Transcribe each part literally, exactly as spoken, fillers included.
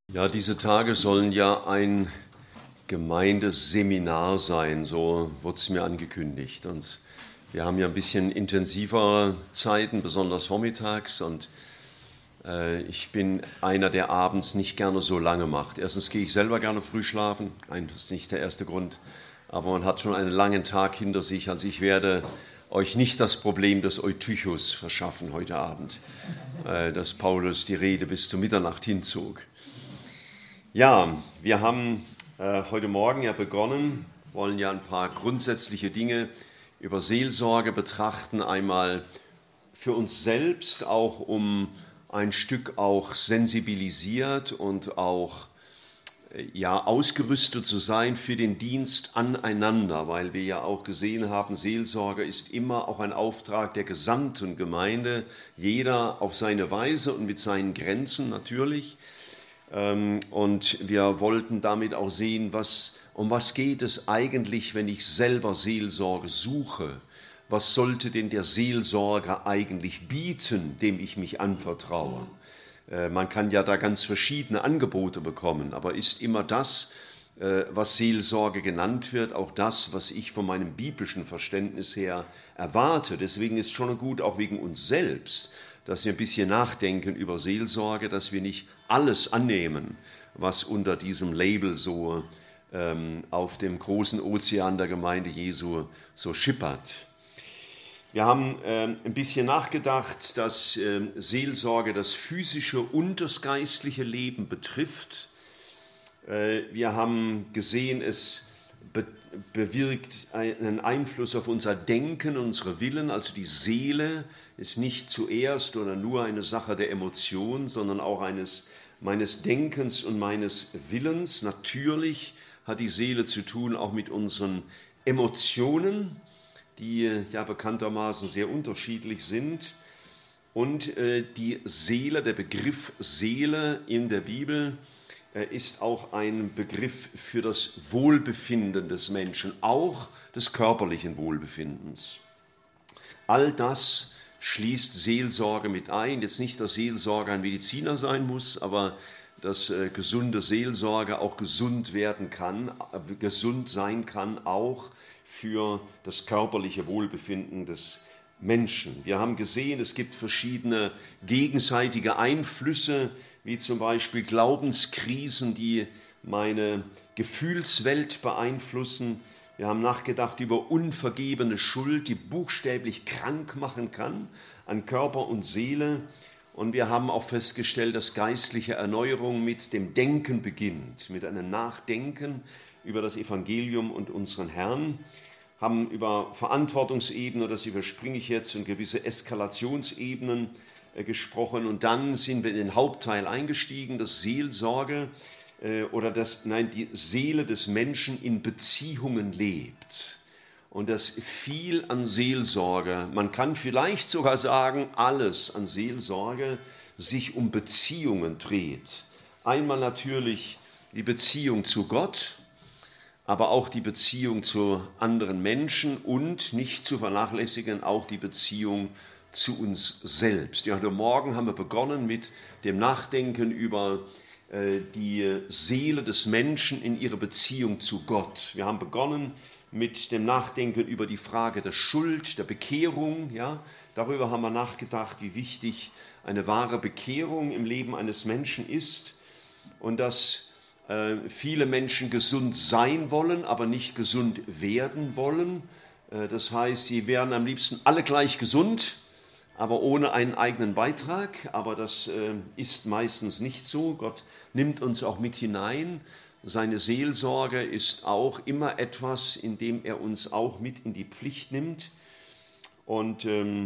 Ja, diese Tage sollen ja ein Gemeindeseminar sein, so wurde es mir angekündigt. Und wir haben ja ein bisschen intensivere Zeiten, besonders vormittags. Und äh, ich bin einer, der abends nicht gerne so lange macht. Erstens gehe ich selber gerne früh schlafen. Nein, das ist nicht der erste Grund. Aber man hat schon einen langen Tag hinter sich. Also ich werde euch nicht das Problem des Eutychus verschaffen heute Abend, äh, dass Paulus die Rede bis zur Mitternacht hinzog. Ja, wir haben äh, heute Morgen ja begonnen, wollen ja ein paar grundsätzliche Dinge über Seelsorge betrachten. Einmal für uns selbst, auch um ein Stück auch sensibilisiert und auch äh, ja, ausgerüstet zu sein für den Dienst aneinander, weil wir ja auch gesehen haben, Seelsorge ist immer auch ein Auftrag der gesamten Gemeinde, jeder auf seine Weise und mit seinen Grenzen natürlich. Und wir wollten damit auch sehen, was, um was geht es eigentlich, wenn ich selber Seelsorge suche? Was sollte denn der Seelsorger eigentlich bieten, dem ich mich anvertraue? Man kann ja da ganz verschiedene Angebote bekommen, aber ist immer das, was Seelsorge genannt wird, auch das, was ich von meinem biblischen Verständnis her erwarte? Deswegen ist schon gut, auch wegen uns selbst, dass wir ein bisschen nachdenken über Seelsorge, dass wir nicht alles annehmen, was unter diesem Label so ähm, auf dem großen Ozean der Gemeinde Jesu so schippert. Wir haben ähm, ein bisschen nachgedacht, dass ähm, Seelsorge das physische und das geistliche Leben betrifft. Äh, wir haben gesehen, es be- bewirkt einen Einfluss auf unser Denken, unsere Willen, also die Seele ist nicht zuerst oder nur eine Sache der Emotion, sondern auch eines meines Denkens und meines Willens. Natürlich hat die Seele zu tun auch mit unseren Emotionen, die ja bekanntermaßen sehr unterschiedlich sind. Und äh, die Seele, der Begriff Seele in der Bibel äh, ist auch ein Begriff für das Wohlbefinden des Menschen, auch des körperlichen Wohlbefindens. All das schließt Seelsorge mit ein. Jetzt nicht, dass Seelsorger ein Mediziner sein muss, aber dass äh, gesunde Seelsorge auch gesund werden kann, äh, gesund sein kann, auch für das körperliche Wohlbefinden des Menschen. Wir haben gesehen, es gibt verschiedene gegenseitige Einflüsse, wie zum Beispiel Glaubenskrisen, die meine Gefühlswelt beeinflussen. Wir haben nachgedacht über unvergebene Schuld, die buchstäblich krank machen kann an Körper und Seele. Und wir haben auch festgestellt, dass geistliche Erneuerung mit dem Denken beginnt, mit einem Nachdenken über das Evangelium und unseren Herrn. Haben über Verantwortungsebenen, das überspringe ich jetzt, und gewisse Eskalationsebenen äh, gesprochen. Und dann sind wir in den Hauptteil eingestiegen, das Seelsorge, oder dass nein, die Seele des Menschen in Beziehungen lebt und dass viel an Seelsorge, man kann vielleicht sogar sagen, alles an Seelsorge sich um Beziehungen dreht. Einmal natürlich die Beziehung zu Gott, aber auch die Beziehung zu anderen Menschen und nicht zu vernachlässigen auch die Beziehung zu uns selbst. Ja, heute Morgen haben wir begonnen mit dem Nachdenken über die Seele des Menschen in ihrer Beziehung zu Gott. Wir haben begonnen mit dem Nachdenken über die Frage der Schuld, der Bekehrung. Ja? Darüber haben wir nachgedacht, wie wichtig eine wahre Bekehrung im Leben eines Menschen ist und dass äh, viele Menschen gesund sein wollen, aber nicht gesund werden wollen. Äh, das heißt, sie wären am liebsten alle gleich gesund, aber ohne einen eigenen Beitrag. Aber das äh, ist meistens nicht so. Gott nimmt uns auch mit hinein. Seine Seelsorge ist auch immer etwas, in dem er uns auch mit in die Pflicht nimmt. Und, ähm,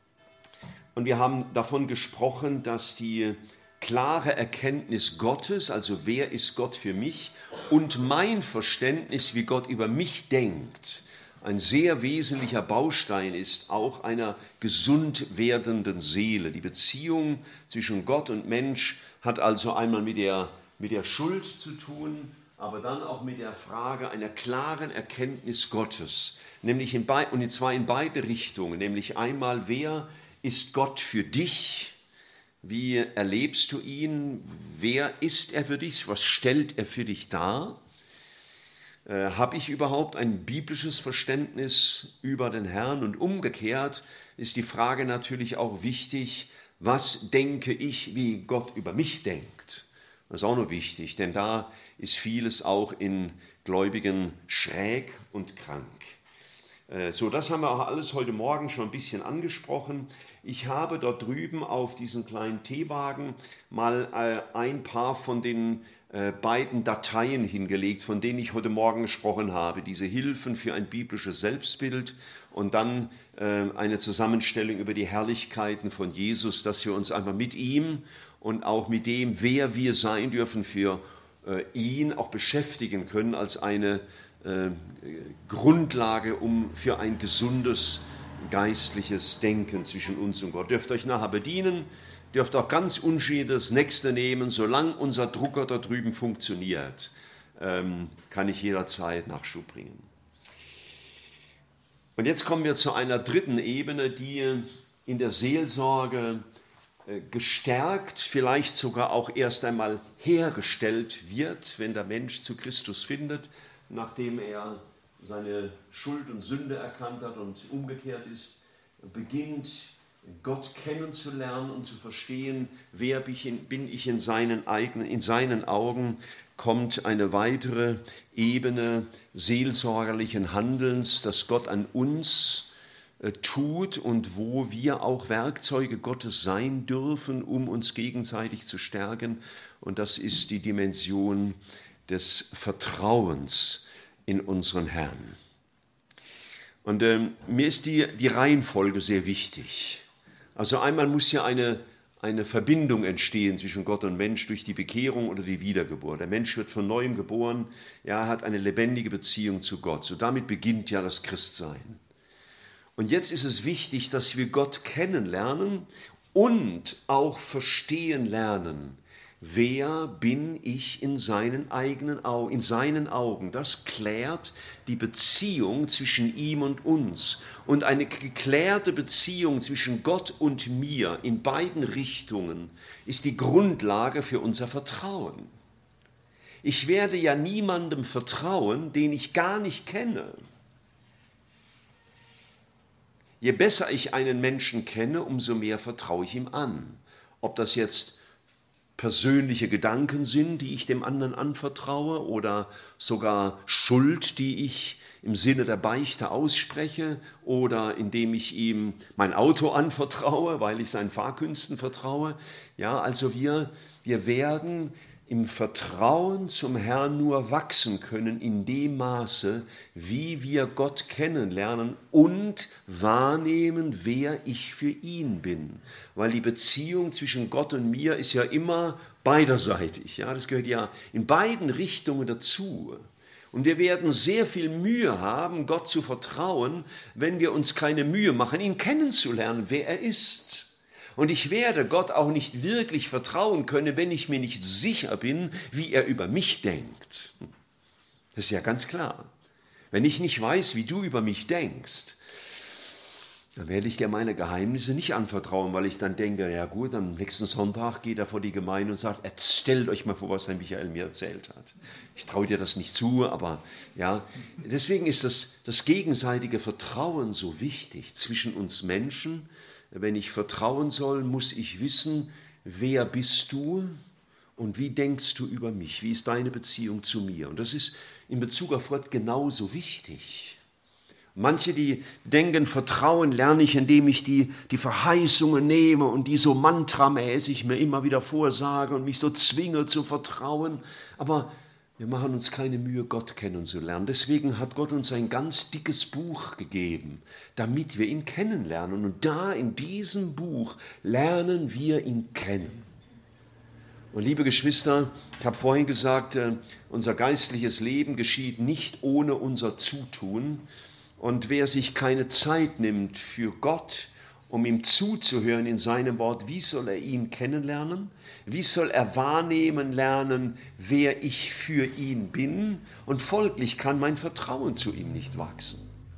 und wir haben davon gesprochen, dass die klare Erkenntnis Gottes, also wer ist Gott für mich, und mein Verständnis, wie Gott über mich denkt, ein sehr wesentlicher Baustein ist auch einer gesund werdenden Seele. Die Beziehung zwischen Gott und Mensch hat also einmal mit der, mit der Schuld zu tun, aber dann auch mit der Frage einer klaren Erkenntnis Gottes, nämlich in be- und zwar in beide Richtungen, nämlich einmal, wer ist Gott für dich, Wie erlebst du ihn? Wer ist er für dich? Was stellt er für dich dar? Äh, habe ich überhaupt ein biblisches Verständnis über den Herrn? Und umgekehrt ist die Frage natürlich auch wichtig, was denke ich, wie Gott über mich denkt? Das ist auch noch wichtig, denn da ist vieles auch in Gläubigen schräg und krank. So, das haben wir auch alles heute Morgen schon ein bisschen angesprochen. Ich habe dort drüben auf diesen kleinen Teewagen mal ein paar von den beiden Dateien hingelegt, von denen ich heute Morgen gesprochen habe. Diese Hilfen für ein biblisches Selbstbild und dann eine Zusammenstellung über die Herrlichkeiten von Jesus, dass wir uns einfach mit ihm und auch mit dem, wer wir sein dürfen, für ihn auch beschäftigen können als eine Grundlage um für ein gesundes geistliches Denken zwischen uns und Gott. Dürft euch nachher bedienen, dürft auch ganz unschädigt das Nächste nehmen, solange unser Drucker da drüben funktioniert, ähm, kann ich jederzeit Nachschub bringen. Und jetzt kommen wir zu einer dritten Ebene, die in der Seelsorge äh, gestärkt, vielleicht sogar auch erst einmal hergestellt wird, wenn der Mensch zu Christus findet, nachdem er seine Schuld und Sünde erkannt hat und umgekehrt ist, beginnt Gott kennenzulernen und zu verstehen, wer bin ich in seinen eigenen, in seinen Augen, kommt eine weitere Ebene seelsorgerlichen Handelns, das Gott an uns tut und wo wir auch Werkzeuge Gottes sein dürfen, um uns gegenseitig zu stärken. Und das ist die Dimension des Vertrauens in unseren Herrn. Und ähm, mir ist die, die Reihenfolge sehr wichtig. Also einmal muss ja eine, eine Verbindung entstehen zwischen Gott und Mensch durch die Bekehrung oder die Wiedergeburt. Der Mensch wird von Neuem geboren, er hat eine lebendige Beziehung zu Gott. So damit beginnt ja das Christsein. Und jetzt ist es wichtig, dass wir Gott kennenlernen und auch verstehen lernen. Wer bin ich in seinen eigenen Augen, in seinen Augen? Das klärt die Beziehung zwischen ihm und uns. Und eine geklärte Beziehung zwischen Gott und mir in beiden Richtungen ist die Grundlage für unser Vertrauen. Ich werde ja niemandem vertrauen, den ich gar nicht kenne. Je besser ich einen Menschen kenne, umso mehr vertraue ich ihm an. Ob das jetzt persönliche Gedanken sind, die ich dem anderen anvertraue, oder sogar Schuld, die ich im Sinne der Beichte ausspreche, oder indem ich ihm mein Auto anvertraue, weil ich seinen Fahrkünsten vertraue. Ja, also wir, wir werden im Vertrauen zum Herrn nur wachsen können in dem Maße, wie wir Gott kennenlernen und wahrnehmen, wer ich für ihn bin. Weil die Beziehung zwischen Gott und mir ist ja immer beiderseitig. Ja, das gehört ja in beiden Richtungen dazu. Und wir werden sehr viel Mühe haben, Gott zu vertrauen, wenn wir uns keine Mühe machen, ihn kennenzulernen, wer er ist. Und ich werde Gott auch nicht wirklich vertrauen können, wenn ich mir nicht sicher bin, wie er über mich denkt. Das ist ja ganz klar. Wenn ich nicht weiß, wie du über mich denkst, dann werde ich dir meine Geheimnisse nicht anvertrauen, weil ich dann denke, ja gut, am nächsten Sonntag geht er vor die Gemeinde und sagt, stellt euch mal vor, was Herr Michael mir erzählt hat. Ich traue dir das nicht zu, aber ja, deswegen ist das, das gegenseitige Vertrauen so wichtig zwischen uns Menschen. Wenn ich vertrauen soll, muss ich wissen, wer bist du und wie denkst du über mich? Wie ist deine Beziehung zu mir? Und das ist in Bezug auf Gott genauso wichtig. Manche, die denken, Vertrauen lerne ich, indem ich die, die Verheißungen nehme und die so mantramäßig mir immer wieder vorsage und mich so zwinge zu vertrauen. Aber wir machen uns keine Mühe, Gott kennenzulernen. Deswegen hat Gott uns ein ganz dickes Buch gegeben, damit wir ihn kennenlernen. Und da in diesem Buch lernen wir ihn kennen. Und liebe Geschwister, ich habe vorhin gesagt, unser geistliches Leben geschieht nicht ohne unser Zutun. Und wer sich keine Zeit nimmt für Gott, um ihm zuzuhören in seinem Wort, wie soll er ihn kennenlernen? Wie soll er wahrnehmen lernen, wer ich für ihn bin? Und folglich kann mein Vertrauen zu ihm nicht wachsen.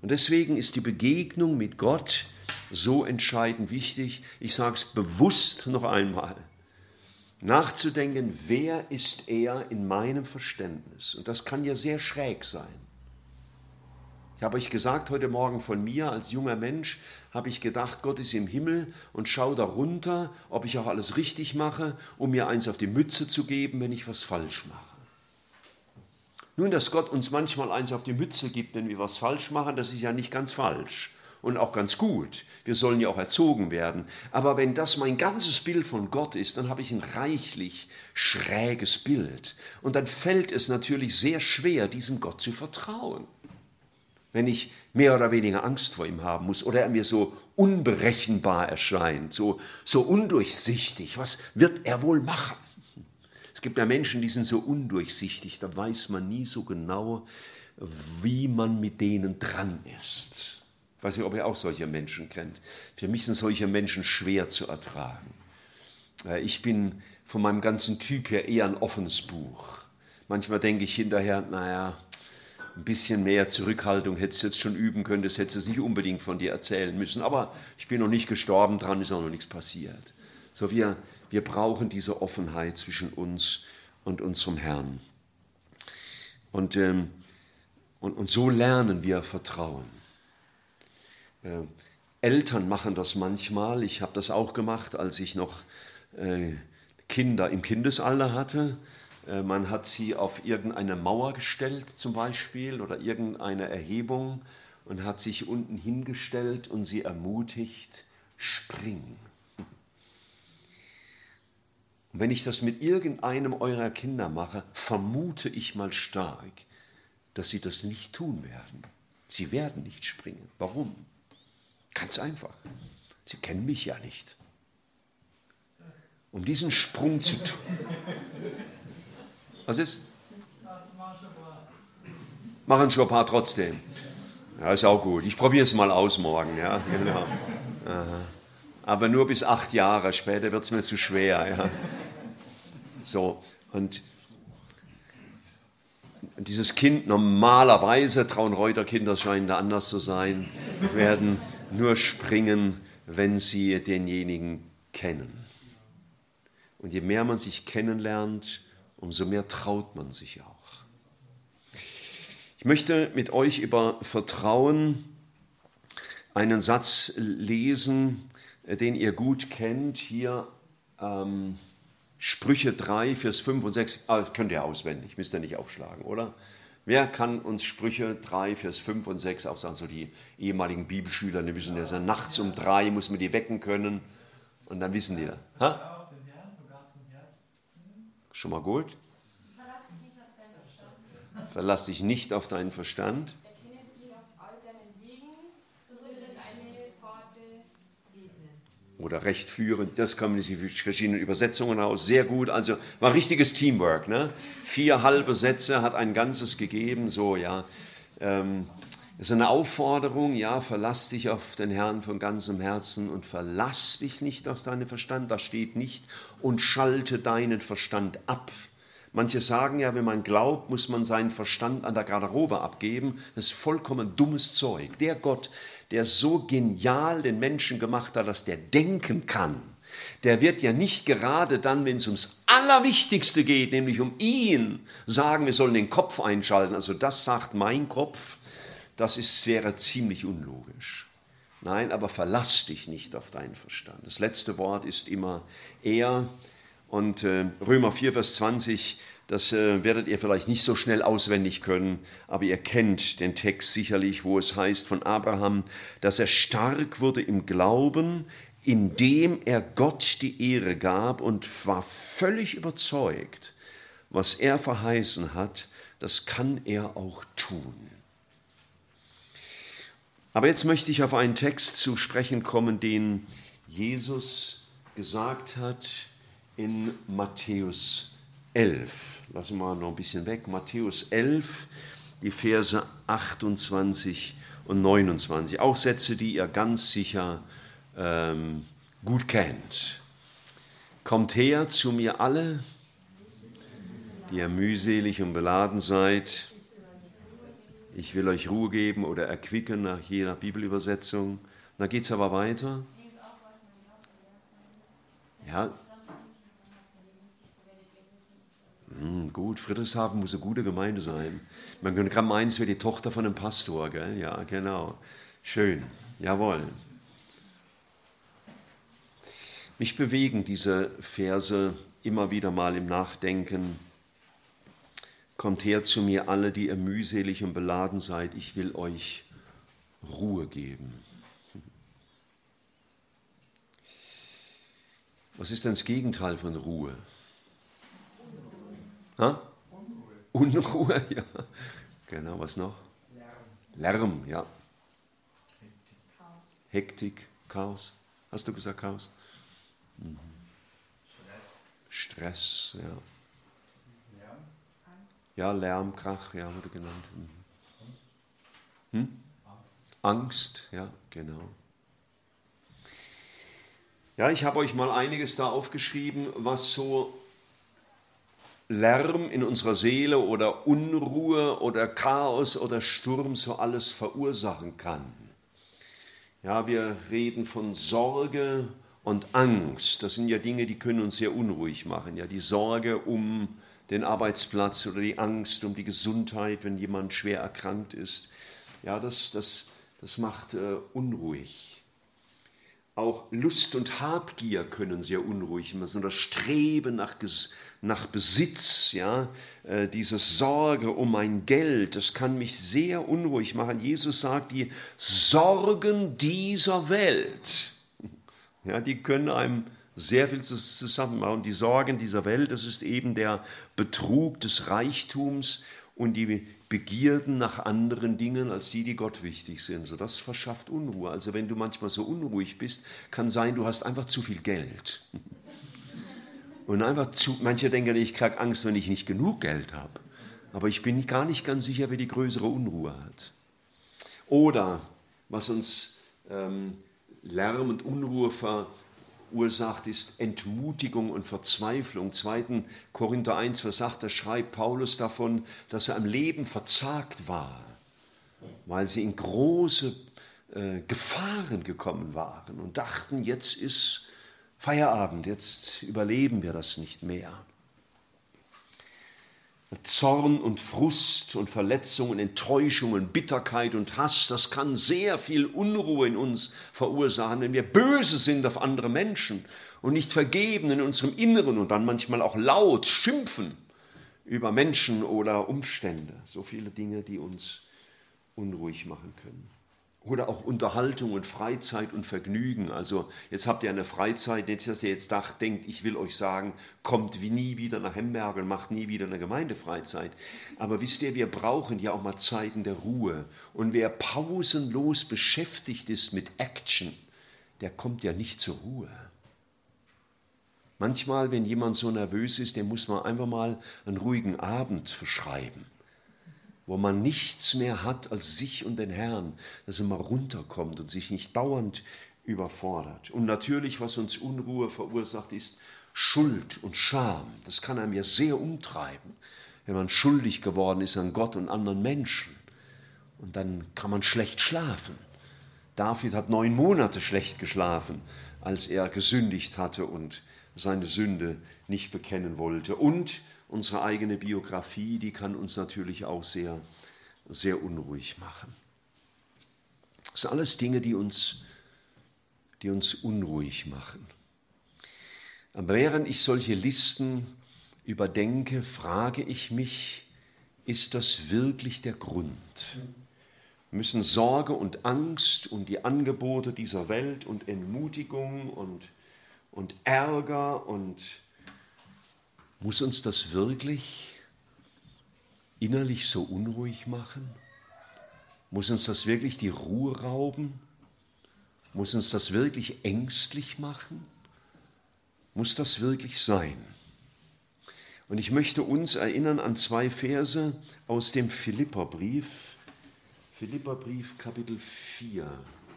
Und deswegen ist die Begegnung mit Gott so entscheidend wichtig. Ich sage es bewusst noch einmal. Nachzudenken, wer ist er in meinem Verständnis? Und das kann ja sehr schräg sein. Ich habe euch gesagt, heute Morgen von mir als junger Mensch, habe ich gedacht, Gott ist im Himmel und schaue da runter, ob ich auch alles richtig mache, um mir eins auf die Mütze zu geben, wenn ich was falsch mache. Nun, dass Gott uns manchmal eins auf die Mütze gibt, wenn wir was falsch machen, das ist ja nicht ganz falsch und auch ganz gut. Wir sollen ja auch erzogen werden. Aber wenn das mein ganzes Bild von Gott ist, dann habe ich ein reichlich schräges Bild. Und dann fällt es natürlich sehr schwer, diesem Gott zu vertrauen. Wenn ich mehr oder weniger Angst vor ihm haben muss oder er mir so unberechenbar erscheint, so, so undurchsichtig, was wird er wohl machen? Es gibt ja Menschen, die sind so undurchsichtig, da weiß man nie so genau, wie man mit denen dran ist. Ich weiß nicht, ob ihr auch solche Menschen kennt. Für mich sind solche Menschen schwer zu ertragen. Ich bin von meinem ganzen Typ her eher ein offenes Buch. Manchmal denke ich hinterher, naja, ein bisschen mehr Zurückhaltung hättest du jetzt schon üben können, das hättest du nicht unbedingt von dir erzählen müssen. Aber ich bin noch nicht gestorben, dran ist auch noch nichts passiert. So, wir, wir brauchen diese Offenheit zwischen uns und unserem Herrn. Und, ähm, und, und so lernen wir Vertrauen. Äh, Eltern machen das manchmal. Ich habe das auch gemacht, als ich noch äh, Kinder im Kindesalter hatte. Man hat sie auf irgendeine Mauer gestellt zum Beispiel oder irgendeine Erhebung und hat sich unten hingestellt und sie ermutigt, spring. Und wenn ich das mit irgendeinem eurer Kinder mache, vermute ich mal stark, dass sie das nicht tun werden. Sie werden nicht springen. Warum? Ganz einfach. Sie kennen mich ja nicht. Um diesen Sprung zu tun. Was ist? Machen schon ein paar trotzdem. Ja, ist auch gut. Ich probiere es mal aus morgen. Ja, genau. Aha. Aber nur bis acht Jahre. Später wird es mir zu schwer. Ja. So, und dieses Kind, normalerweise, Traunreuter Kinder scheinen da anders zu sein, werden nur springen, wenn sie denjenigen kennen. Und je mehr man sich kennenlernt, umso mehr traut man sich auch. Ich möchte mit euch über Vertrauen einen Satz lesen, den ihr gut kennt. Hier ähm, Sprüche drei, Vers fünf und sechs. Ah, könnt ihr auswendig, müsst ihr nicht aufschlagen, oder? Wer kann uns Sprüche drei, Vers fünf und sechs auch sagen? So die ehemaligen Bibelschüler, die müssen ja sagen, nachts um drei muss man die wecken können und dann wissen die. Ha? Schon mal gut. Verlass dich nicht auf deinen Verstand. Erkenne ihn auf all deinen Wegen, so wird er deine Pforte ebnen. Oder recht führend, das kommen die verschiedenen Übersetzungen aus. Sehr gut, also war richtiges Teamwork. Ne? Vier halbe Sätze hat ein Ganzes gegeben. So, ja. Ähm, das ist eine Aufforderung, ja, verlass dich auf den Herrn von ganzem Herzen und verlass dich nicht auf deinen Verstand. Da steht nicht und schalte deinen Verstand ab. Manche sagen ja, wenn man glaubt, muss man seinen Verstand an der Garderobe abgeben. Das ist vollkommen dummes Zeug. Der Gott, der so genial den Menschen gemacht hat, dass der denken kann, der wird ja nicht gerade dann, wenn es ums Allerwichtigste geht, nämlich um ihn, sagen, wir sollen den Kopf einschalten. Also das sagt mein Kopf, das ist, wäre ziemlich unlogisch. Nein, aber verlass dich nicht auf deinen Verstand. Das letzte Wort ist immer er. Und äh, Römer vier, Vers zwanzig, das äh, werdet ihr vielleicht nicht so schnell auswendig können, aber ihr kennt den Text sicherlich, wo es heißt von Abraham, dass er stark wurde im Glauben, indem er Gott die Ehre gab und war völlig überzeugt, was er verheißen hat, das kann er auch tun. Aber jetzt möchte ich auf einen Text zu sprechen kommen, den Jesus gesagt hat in Matthäus elf. Lassen wir noch ein bisschen weg. Matthäus elf, die Verse achtundzwanzig und neunundzwanzig. Auch Sätze, die ihr ganz sicher ähm, gut kennt. Kommt her zu mir alle, die ihr mühselig und beladen seid. Ich will euch Ruhe geben oder erquicken nach jeder Bibelübersetzung. Dann geht es aber weiter. Ja. Hm, gut, Friedrichshafen muss eine gute Gemeinde sein. Man könnte gerade meinen, es wäre die Tochter von einem Pastor, gell? Ja, genau. Schön, jawohl. Mich bewegen diese Verse immer wieder mal im Nachdenken. Kommt her zu mir alle, die ihr mühselig und beladen seid, ich will euch Ruhe geben. Was ist denn das Gegenteil von Ruhe? Ha? Unruhe. Unruhe, ja. Genau, was noch? Lärm. Lärm, ja. Hektik, Hektik, Chaos. Hast du gesagt Chaos? Mhm. Stress. Stress, ja. Ja, Lärm, Krach, ja, wurde genannt. Mhm. Hm? Angst, ja, genau. Ja, ich habe euch mal einiges da aufgeschrieben, was so Lärm in unserer Seele oder Unruhe oder Chaos oder Sturm so alles verursachen kann. Ja, wir reden von Sorge und Angst. Das sind ja Dinge, die können uns sehr unruhig machen. Ja, die Sorge um den Arbeitsplatz oder die Angst um die Gesundheit, wenn jemand schwer erkrankt ist. Ja, das, das, das macht äh, unruhig. Auch Lust und Habgier können sehr unruhig machen. So das Streben nach, nach Besitz, ja, äh, diese Sorge um mein Geld, das kann mich sehr unruhig machen. Jesus sagt, die Sorgen dieser Welt, ja, die können einem sehr viel zusammen machen. Die Sorgen dieser Welt, das ist eben der Betrug des Reichtums und die Begierden nach anderen Dingen als die, die Gott wichtig sind. So, das verschafft Unruhe. Also wenn du manchmal so unruhig bist, kann sein, du hast einfach zu viel Geld. Und einfach zu, manche denken, ich kriege Angst, wenn ich nicht genug Geld habe. Aber ich bin gar nicht ganz sicher, wer die größere Unruhe hat. Oder was uns ähm, Lärm und Unruhe verursacht, Ursacht ist Entmutigung und Verzweiflung. zweiten Korinther eins, Vers acht, da schreibt Paulus davon, dass er am Leben verzagt war, weil sie in große äh, Gefahren gekommen waren und dachten, jetzt ist Feierabend, jetzt überleben wir das nicht mehr. Zorn und Frust und Verletzung und Enttäuschung und Bitterkeit und Hass, das kann sehr viel Unruhe in uns verursachen, wenn wir böse sind auf andere Menschen und nicht vergeben in unserem Inneren und dann manchmal auch laut schimpfen über Menschen oder Umstände. So viele Dinge, die uns unruhig machen können. Oder auch Unterhaltung und Freizeit und Vergnügen. Also jetzt habt ihr eine Freizeit, nicht, dass ihr jetzt dacht, denkt, ich will euch sagen, kommt wie nie wieder nach Hemberg und macht nie wieder eine Gemeindefreizeit. Aber wisst ihr, wir brauchen ja auch mal Zeiten der Ruhe. Und wer pausenlos beschäftigt ist mit Action, der kommt ja nicht zur Ruhe. Manchmal, wenn jemand so nervös ist, dem muss man einfach mal einen ruhigen Abend verschreiben, wo man nichts mehr hat als sich und den Herrn, dass er mal runterkommt und sich nicht dauernd überfordert. Und natürlich, was uns Unruhe verursacht, ist Schuld und Scham. Das kann einem ja sehr umtreiben, wenn man schuldig geworden ist an Gott und anderen Menschen. Und dann kann man schlecht schlafen. David hat neun Monate schlecht geschlafen, als er gesündigt hatte und seine Sünde nicht bekennen wollte. Und unsere eigene Biografie, die kann uns natürlich auch sehr, sehr unruhig machen. Das sind alles Dinge, die uns, die uns unruhig machen. Aber während ich solche Listen überdenke, frage ich mich, ist das wirklich der Grund? Müssen Sorge und Angst und die Angebote dieser Welt und Entmutigung und, und Ärger und muss uns das wirklich innerlich so unruhig machen? Muss uns das wirklich die Ruhe rauben? Muss uns das wirklich ängstlich machen? Muss das wirklich sein? Und ich möchte uns erinnern an zwei Verse aus dem Philipperbrief. Philipperbrief Kapitel vier.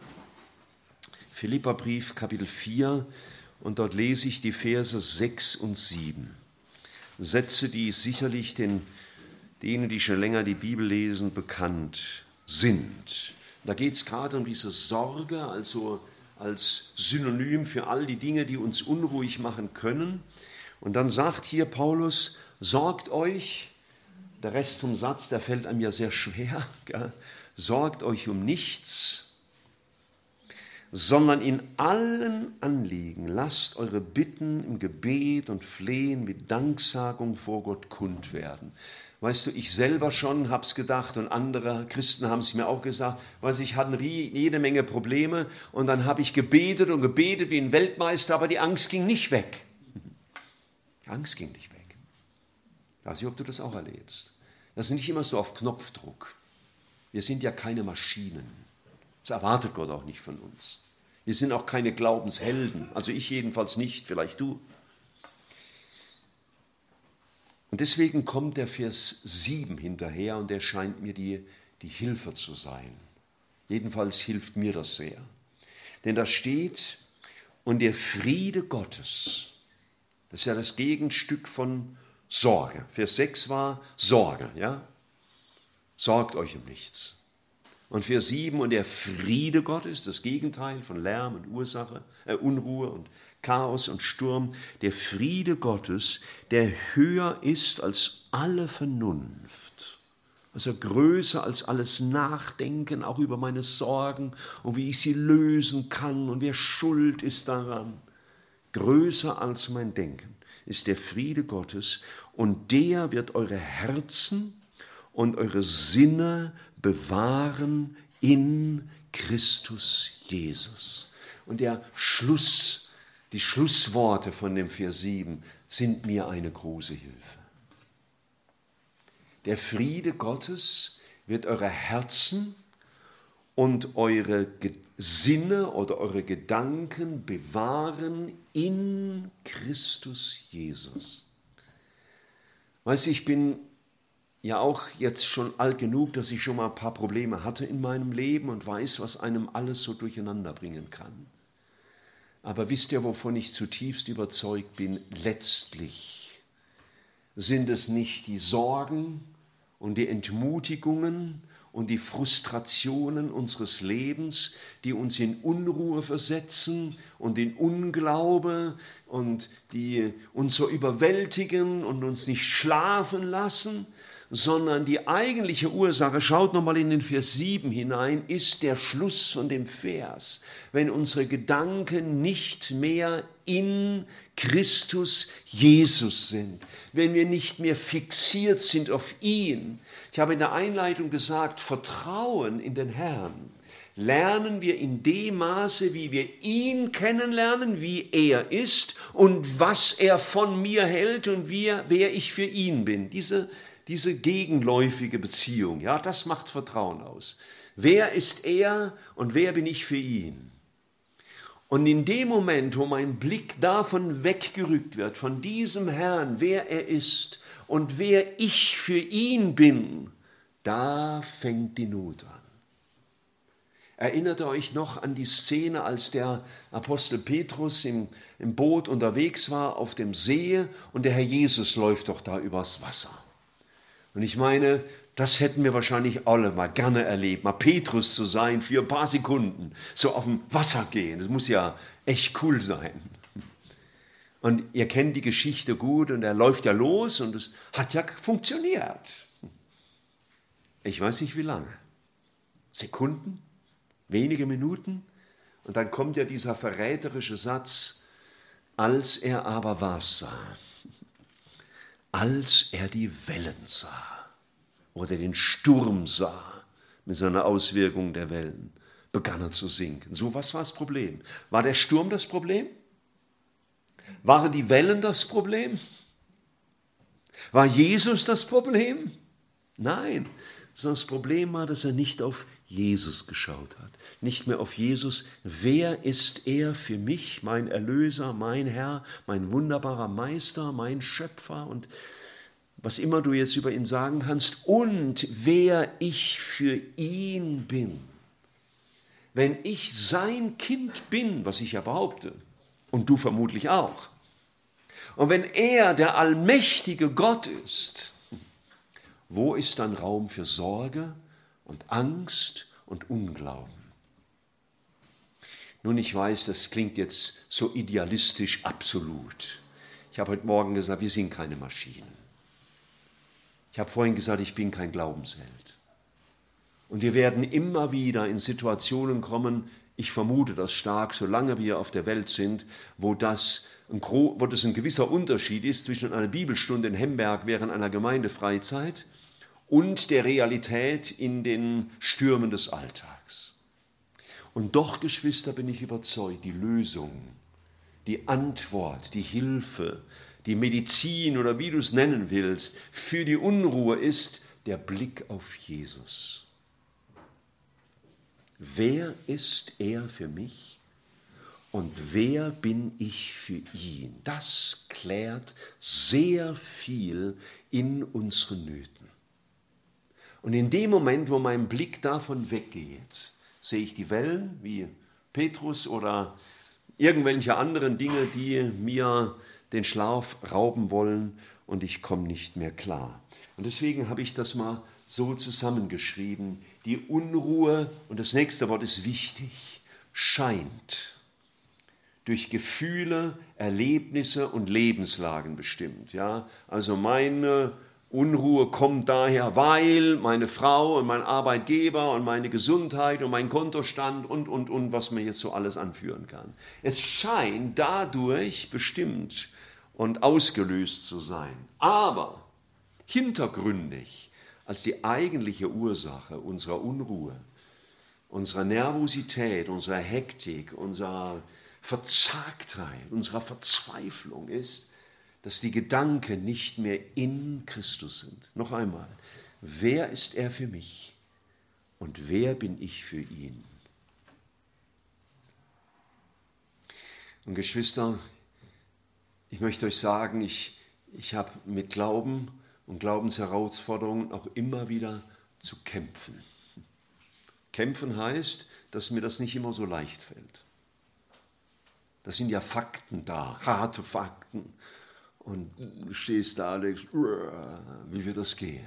Philipperbrief Kapitel vier und dort lese ich die Verse sechs und sieben. Sätze, die sicherlich den denen, die schon länger die Bibel lesen, bekannt sind. Da geht es gerade um diese Sorge, also als Synonym für all die Dinge, die uns unruhig machen können. Und dann sagt hier Paulus, sorgt euch, der Rest vom Satz, der fällt einem ja sehr schwer, gell? Sorgt euch um nichts, sondern in allen Anliegen lasst eure Bitten im Gebet und Flehen mit Danksagung vor Gott kund werden. Weißt du, ich selber schon habe es gedacht und andere Christen haben es mir auch gesagt, weil ich hatte jede Menge Probleme und dann habe ich gebetet und gebetet wie ein Weltmeister, aber die Angst ging nicht weg. Die Angst ging nicht weg. Ich weiß nicht, ob du das auch erlebst. Das ist nicht immer so auf Knopfdruck. Wir sind ja keine Maschinen. Das erwartet Gott auch nicht von uns. Wir sind auch keine Glaubenshelden. Also ich jedenfalls nicht, vielleicht du. Und deswegen kommt der Vers sieben hinterher und der scheint mir die, die Hilfe zu sein. Jedenfalls hilft mir das sehr. Denn da steht, und der Friede Gottes, das ist ja das Gegenstück von Sorge. Vers sechs war Sorge, ja? Sorgt euch um nichts. Und Vers sieben, und der Friede Gottes, das Gegenteil von Lärm und Ursache, äh, Unruhe und Chaos und Sturm, der Friede Gottes, der höher ist als alle Vernunft, also größer als alles Nachdenken, auch über meine Sorgen und wie ich sie lösen kann und wer schuld ist daran. Größer als mein Denken ist der Friede Gottes und der wird eure Herzen und eure Sinne bewahren in Christus Jesus. Und der Schluss, die Schlussworte von dem Vers sieben sind mir eine große Hilfe. Der Friede Gottes wird eure Herzen und eure Sinne oder eure Gedanken bewahren in Christus Jesus. Weißt du, ich bin ja auch jetzt schon alt genug, dass ich schon mal ein paar Probleme hatte in meinem Leben und weiß, was einem alles so durcheinander bringen kann. Aber wisst ihr, wovon ich zutiefst überzeugt bin? Letztlich sind es nicht die Sorgen und die Entmutigungen und die Frustrationen unseres Lebens, die uns in Unruhe versetzen und in Unglaube und die uns so überwältigen und uns nicht schlafen lassen, sondern die eigentliche Ursache, schaut nochmal in den Vers sieben hinein, ist der Schluss von dem Vers. Wenn unsere Gedanken nicht mehr in Christus Jesus sind, wenn wir nicht mehr fixiert sind auf ihn. Ich habe in der Einleitung gesagt, Vertrauen in den Herrn lernen wir in dem Maße, wie wir ihn kennenlernen, wie er ist und was er von mir hält und wie, wer ich für ihn bin. Diese Diese gegenläufige Beziehung, ja, das macht Vertrauen aus. Wer ist er und wer bin ich für ihn? Und in dem Moment, wo mein Blick davon weggerückt wird, von diesem Herrn, wer er ist und wer ich für ihn bin, da fängt die Not an. Erinnert ihr euch noch an die Szene, als der Apostel Petrus im, im Boot unterwegs war auf dem See und der Herr Jesus läuft doch da übers Wasser. Und ich meine, das hätten wir wahrscheinlich alle mal gerne erlebt, mal Petrus zu sein für ein paar Sekunden, so auf dem Wasser gehen. Das muss ja echt cool sein. Und ihr kennt die Geschichte gut und er läuft ja los und es hat ja funktioniert. Ich weiß nicht wie lange. Sekunden, wenige Minuten und dann kommt ja dieser verräterische Satz, als er aber was sah. Als er die Wellen sah oder den Sturm sah mit seiner Auswirkung der Wellen, begann er zu sinken. So, was war das Problem? War der Sturm das Problem? Waren die Wellen das Problem? War Jesus das Problem? Nein, sondern das Problem war, dass er nicht auf Jesus geschaut hat. Nicht mehr auf Jesus. Wer ist er für mich, mein Erlöser, mein Herr, mein wunderbarer Meister, mein Schöpfer und was immer du jetzt über ihn sagen kannst und wer ich für ihn bin. Wenn ich sein Kind bin, was ich ja behaupte, und du vermutlich auch, und wenn er der allmächtige Gott ist Wo ist dann Raum für Sorge und Angst und Unglauben? Nun, ich weiß, das klingt jetzt so idealistisch absolut. Ich habe heute Morgen gesagt, wir sind keine Maschinen. Ich habe vorhin gesagt, ich bin kein Glaubensheld. Und wir werden immer wieder in Situationen kommen, ich vermute das stark, solange wir auf der Welt sind, wo das ein, wo das ein gewisser Unterschied ist zwischen einer Bibelstunde in Hemberg während einer Gemeindefreizeit und der Realität in den Stürmen des Alltags. Und doch, Geschwister, bin ich überzeugt, die Lösung, die Antwort, die Hilfe, die Medizin oder wie du es nennen willst, für die Unruhe ist der Blick auf Jesus. Wer ist er für mich und wer bin ich für ihn? Das klärt sehr viel in unseren Nöten. Und in dem Moment, wo mein Blick davon weggeht, sehe ich die Wellen wie Petrus oder irgendwelche anderen Dinge, die mir den Schlaf rauben wollen und ich komme nicht mehr klar. Und deswegen habe ich das mal so zusammengeschrieben. Die Unruhe, und das nächste Wort ist wichtig, scheint durch Gefühle, Erlebnisse und Lebenslagen bestimmt. Ja? Also meine Unruhe kommt daher, weil meine Frau und mein Arbeitgeber und meine Gesundheit und mein Kontostand und, und, und, was man jetzt so alles anführen kann. Es scheint dadurch bestimmt und ausgelöst zu sein. Aber hintergründig als die eigentliche Ursache unserer Unruhe, unserer Nervosität, unserer Hektik, unserer Verzagtheit, unserer Verzweiflung ist, dass die Gedanken nicht mehr in Christus sind. Noch einmal, wer ist er für mich und wer bin ich für ihn? Und Geschwister, ich möchte euch sagen, ich, ich habe mit Glauben und Glaubensherausforderungen auch immer wieder zu kämpfen. Kämpfen heißt, dass mir das nicht immer so leicht fällt. Das sind ja Fakten da, harte Fakten. Und du stehst da und denkst, wie wird das gehen?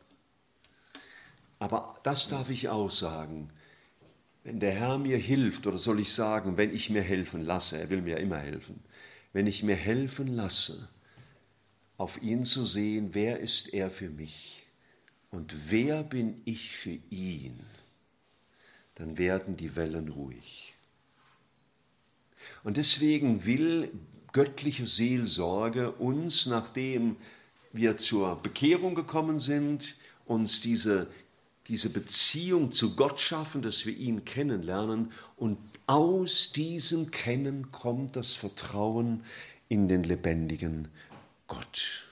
Aber das darf ich auch sagen. Wenn der Herr mir hilft, oder soll ich sagen, wenn ich mir helfen lasse, er will mir ja immer helfen, wenn ich mir helfen lasse, auf ihn zu sehen, wer ist er für mich und wer bin ich für ihn, dann werden die Wellen ruhig. Und deswegen will göttliche Seelsorge uns, nachdem wir zur Bekehrung gekommen sind, uns diese, diese Beziehung zu Gott schaffen, dass wir ihn kennenlernen und aus diesem Kennen kommt das Vertrauen in den lebendigen Gott.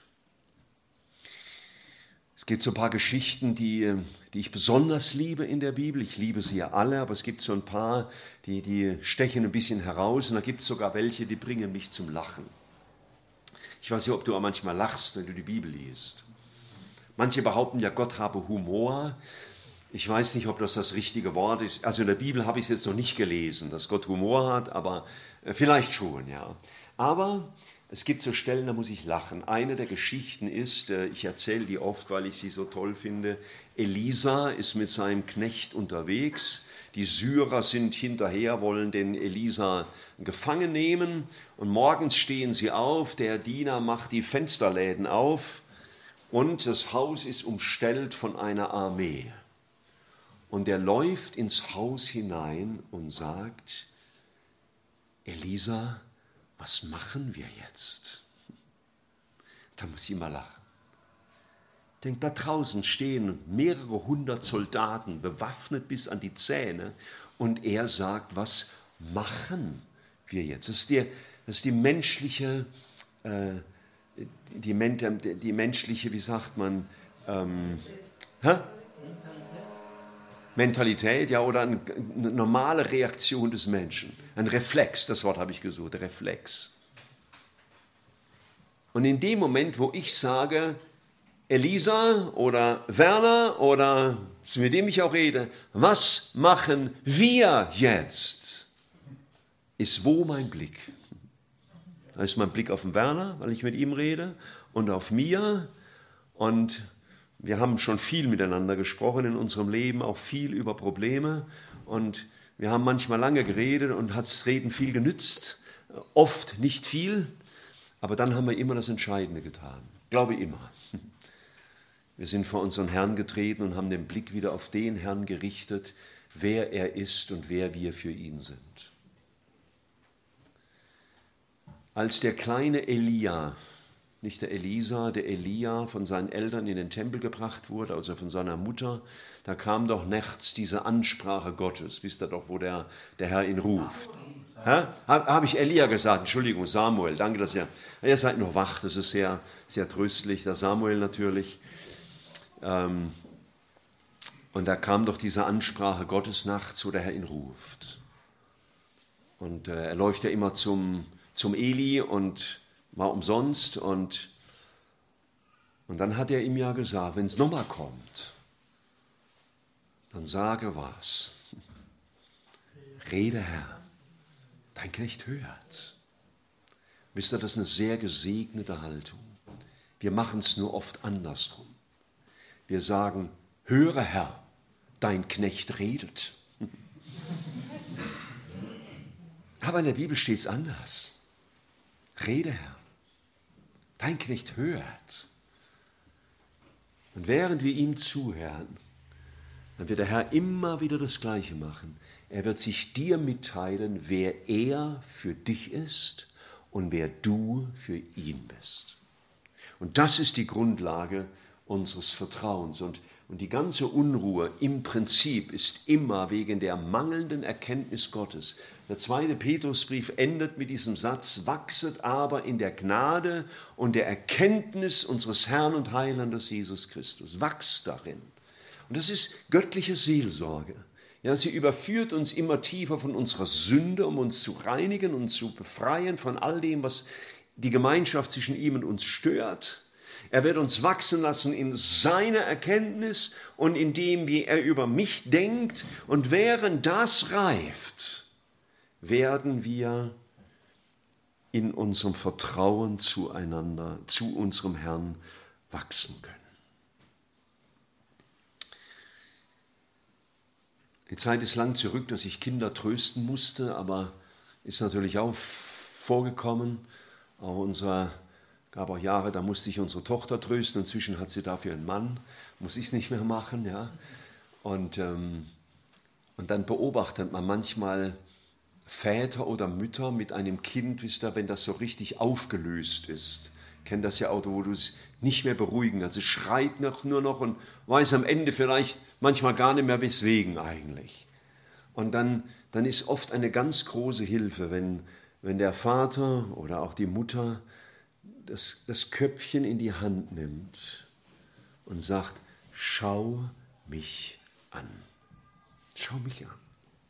Es gibt so ein paar Geschichten, die, die ich besonders liebe in der Bibel. Ich liebe sie ja alle, aber es gibt so ein paar, die, die stechen ein bisschen heraus. Und da gibt es sogar welche, die bringen mich zum Lachen. Ich weiß nicht, ob du auch manchmal lachst, wenn du die Bibel liest. Manche behaupten ja, Gott habe Humor. Ich weiß nicht, ob das das richtige Wort ist. Also in der Bibel habe ich es jetzt noch nicht gelesen, dass Gott Humor hat, aber vielleicht schon, ja. Aber es gibt so Stellen, da muss ich lachen. Eine der Geschichten ist, ich erzähle die oft, weil ich sie so toll finde, Elisa ist mit seinem Knecht unterwegs. Die Syrer sind hinterher, wollen den Elisa gefangen nehmen. Und morgens stehen sie auf, der Diener macht die Fensterläden auf und das Haus ist umstellt von einer Armee. Und er läuft ins Haus hinein und sagt, Elisa, was machen wir jetzt? Da muss ich immer lachen. Denkt, da draußen stehen mehrere hundert Soldaten, bewaffnet bis an die Zähne, und er sagt, was machen wir jetzt? Das ist die, das ist die menschliche, äh, die, die, die menschliche, wie sagt man, ähm, hä? Mentalität, ja, oder eine, eine normale Reaktion des Menschen. Ein Reflex, das Wort habe ich gesucht, Reflex. Und in dem Moment, wo ich sage, Elisa oder Werner oder mit dem ich auch rede, was machen wir jetzt? Ist wo mein Blick? Da ist mein Blick auf den Werner, weil ich mit ihm rede, und auf mir. Und wir haben schon viel miteinander gesprochen in unserem Leben, auch viel über Probleme. Und wir haben manchmal lange geredet und hat das Reden viel genützt. Oft nicht viel, aber dann haben wir immer das Entscheidende getan. Glaube immer. Wir sind vor unseren Herrn getreten und haben den Blick wieder auf den Herrn gerichtet, wer er ist und wer wir für ihn sind. Als der kleine Elia, nicht der Elisa, der Elia von seinen Eltern in den Tempel gebracht wurde, also von seiner Mutter, da kam doch nachts diese Ansprache Gottes. Wisst ihr doch, wo der, der Herr ihn ruft. Habe hab ich Elia gesagt? Entschuldigung, Samuel. Danke, dass ihr, ihr seid noch wach. Das ist sehr, sehr tröstlich. Der Samuel natürlich. Ähm, und da kam doch diese Ansprache Gottes nachts, wo der Herr ihn ruft. Und äh, er läuft ja immer zum, zum Eli und war umsonst. Und, und dann hat er ihm ja gesagt, wenn es nochmal kommt, dann sage was. Rede, Herr. Dein Knecht hört. Wisst ihr, das ist eine sehr gesegnete Haltung. Wir machen es nur oft andersrum. Wir sagen, höre Herr, dein Knecht redet. Aber in der Bibel steht es anders. Rede Herr, dein Knecht hört. Und während wir ihm zuhören, dann wird der Herr immer wieder das Gleiche machen. Er wird sich dir mitteilen, wer er für dich ist und wer du für ihn bist. Und das ist die Grundlage unseres Vertrauens. Und, und die ganze Unruhe im Prinzip ist immer wegen der mangelnden Erkenntnis Gottes. Der zweite Petrusbrief endet mit diesem Satz, wachset aber in der Gnade und der Erkenntnis unseres Herrn und Heilandes Jesus Christus. Wachst darin. Und das ist göttliche Seelsorge. Ja, sie überführt uns immer tiefer von unserer Sünde, um uns zu reinigen und zu befreien von all dem, was die Gemeinschaft zwischen ihm und uns stört. Er wird uns wachsen lassen in seiner Erkenntnis und in dem, wie er über mich denkt. Und während das reift, werden wir in unserem Vertrauen zueinander, zu unserem Herrn wachsen können. Die Zeit ist lang zurück, dass ich Kinder trösten musste, aber ist natürlich auch vorgekommen. Auch unser, gab auch Jahre, da musste ich unsere Tochter trösten. Inzwischen hat sie dafür einen Mann, muss ich es nicht mehr machen. Ja. Und, ähm, und dann beobachtet man manchmal Väter oder Mütter mit einem Kind, wisst ihr, wenn das so richtig aufgelöst ist. Kennt das ja auch, wo du es nicht mehr beruhigen. Also schreit noch, nur noch und weiß am Ende vielleicht manchmal gar nicht mehr weswegen eigentlich. Und dann, dann ist oft eine ganz große Hilfe, wenn, wenn der Vater oder auch die Mutter das, das Köpfchen in die Hand nimmt und sagt, schau mich an. Schau mich an.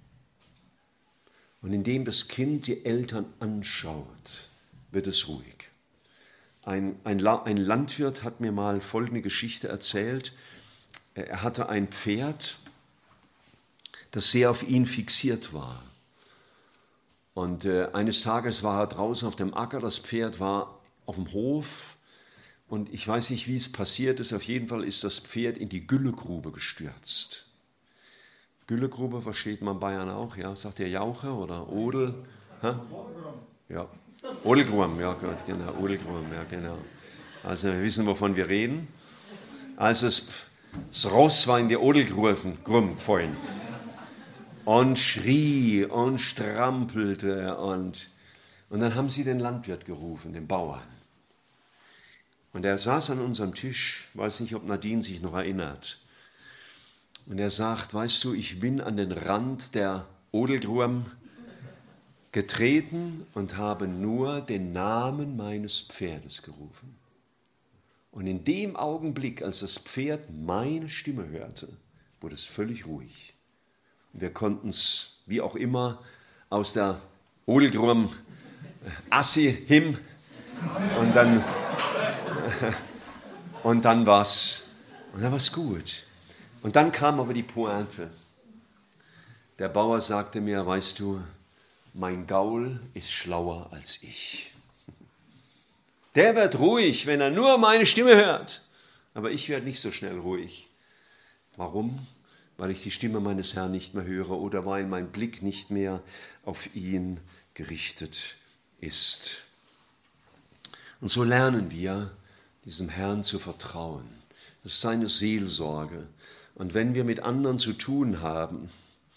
Und indem das Kind die Eltern anschaut, wird es ruhig. Ein, ein, ein Landwirt hat mir mal folgende Geschichte erzählt. Er hatte ein Pferd, das sehr auf ihn fixiert war. Und äh, eines Tages war er draußen auf dem Acker, das Pferd war auf dem Hof und ich weiß nicht, wie es passiert ist. Auf jeden Fall ist das Pferd in die Güllegrube gestürzt. Güllegrube versteht man Bayern auch, ja? Sagt ihr Jauche oder Odel? Hä? Ja. Odelgrum, ja Gott, genau, Odelgrum, ja genau. Also wir wissen, wovon wir reden. Also das, das Ross war in die Odelgrum gefallen und schrie und strampelte und, und dann haben sie den Landwirt gerufen, den Bauern. Und er saß an unserem Tisch, weiß nicht, ob Nadine sich noch erinnert. Und er sagt, weißt du, ich bin an den Rand der Odelgrum getreten und habe nur den Namen meines Pferdes gerufen. Und in dem Augenblick, als das Pferd meine Stimme hörte, wurde es völlig ruhig. Und wir konnten es, wie auch immer, aus der Odelgrum Assi him und dann, und dann war es und dann war's gut. Und dann kam aber die Pointe. Der Bauer sagte mir, weißt du, mein Gaul ist schlauer als ich. Der wird ruhig, wenn er nur meine Stimme hört. Aber ich werde nicht so schnell ruhig. Warum? Weil ich die Stimme meines Herrn nicht mehr höre oder weil mein Blick nicht mehr auf ihn gerichtet ist. Und so lernen wir, diesem Herrn zu vertrauen. Das ist seine Seelsorge. Und wenn wir mit anderen zu tun haben,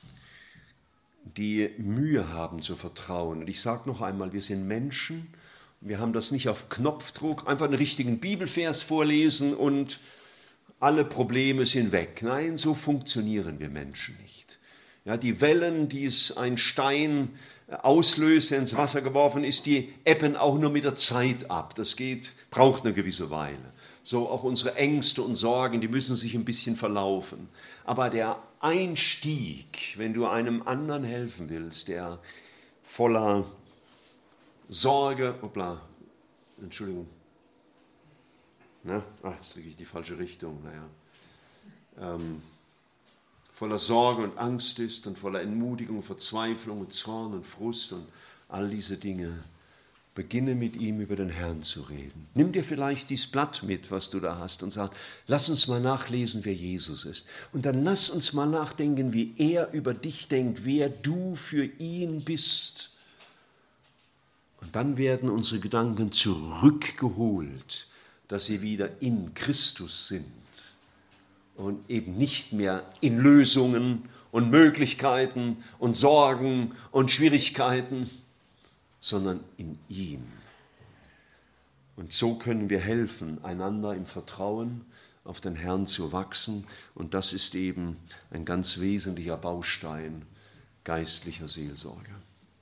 die Mühe haben zu vertrauen, und ich sage noch einmal, wir sind Menschen, wir haben das nicht auf Knopfdruck, einfach einen richtigen Bibelvers vorlesen und alle Probleme sind weg. Nein, so funktionieren wir Menschen nicht. Ja, die Wellen, die es ein Stein auslöst, der ins Wasser geworfen ist, die ebben auch nur mit der Zeit ab. Das geht, braucht eine gewisse Weile. So auch unsere Ängste und Sorgen, die müssen sich ein bisschen verlaufen. Aber der Einstieg, wenn du einem anderen helfen willst, der voller Sorge, hoppla, Entschuldigung, na, ach, jetzt kriege ich die falsche Richtung, naja, ähm, voller Sorge und Angst ist und voller Entmutigung, Verzweiflung und Zorn und Frust und all diese Dinge, beginne mit ihm über den Herrn zu reden. Nimm dir vielleicht dieses Blatt mit, was du da hast, und sag, lass uns mal nachlesen, wer Jesus ist. Und dann lass uns mal nachdenken, wie er über dich denkt, wer du für ihn bist. Und dann werden unsere Gedanken zurückgeholt, dass sie wieder in Christus sind und eben nicht mehr in Lösungen und Möglichkeiten und Sorgen und Schwierigkeiten, sondern in ihm. Und so können wir helfen, einander im Vertrauen auf den Herrn zu wachsen. Und das ist eben ein ganz wesentlicher Baustein geistlicher Seelsorge.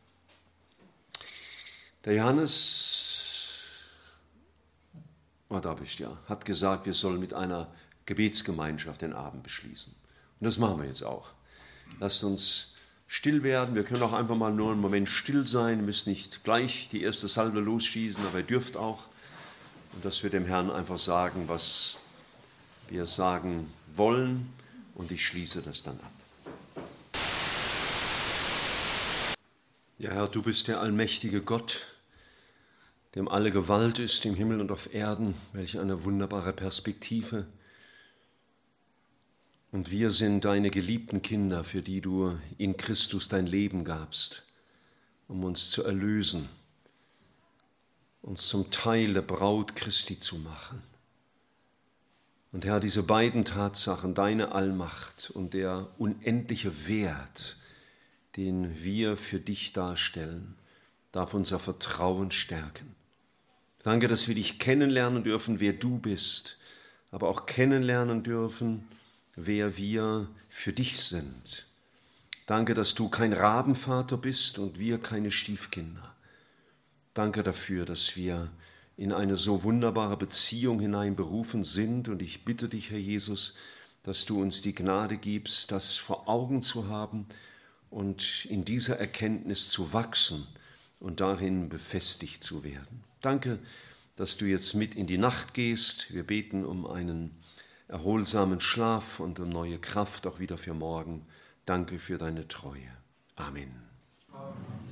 Der Johannes, oh, da bist du ja, hat gesagt, wir sollen mit einer Gebetsgemeinschaft den Abend beschließen. Und das machen wir jetzt auch. Lasst uns still werden. Wir können auch einfach mal nur einen Moment still sein. Ihr müsst nicht gleich die erste Salve losschießen, aber ihr dürft auch. Und dass wir dem Herrn einfach sagen, was wir sagen wollen. Und ich schließe das dann ab. Ja, Herr, du bist der allmächtige Gott, dem alle Gewalt ist im Himmel und auf Erden. Welch eine wunderbare Perspektive. Und wir sind deine geliebten Kinder, für die du in Christus dein Leben gabst, um uns zu erlösen, uns zum Teil der Braut Christi zu machen. Und Herr, diese beiden Tatsachen, deine Allmacht und der unendliche Wert, den wir für dich darstellen, darf unser Vertrauen stärken. Danke, dass wir dich kennenlernen dürfen, wer du bist, aber auch kennenlernen dürfen, wer wir für dich sind. Danke, dass du kein Rabenvater bist und wir keine Stiefkinder. Danke dafür, dass wir in eine so wunderbare Beziehung hinein berufen sind. Und ich bitte dich, Herr Jesus, dass du uns die Gnade gibst, das vor Augen zu haben und in dieser Erkenntnis zu wachsen und darin befestigt zu werden. Danke, dass du jetzt mit in die Nacht gehst. Wir beten um einen erholsamen Schlaf und um neue Kraft auch wieder für morgen. Danke für deine Treue. Amen. Amen.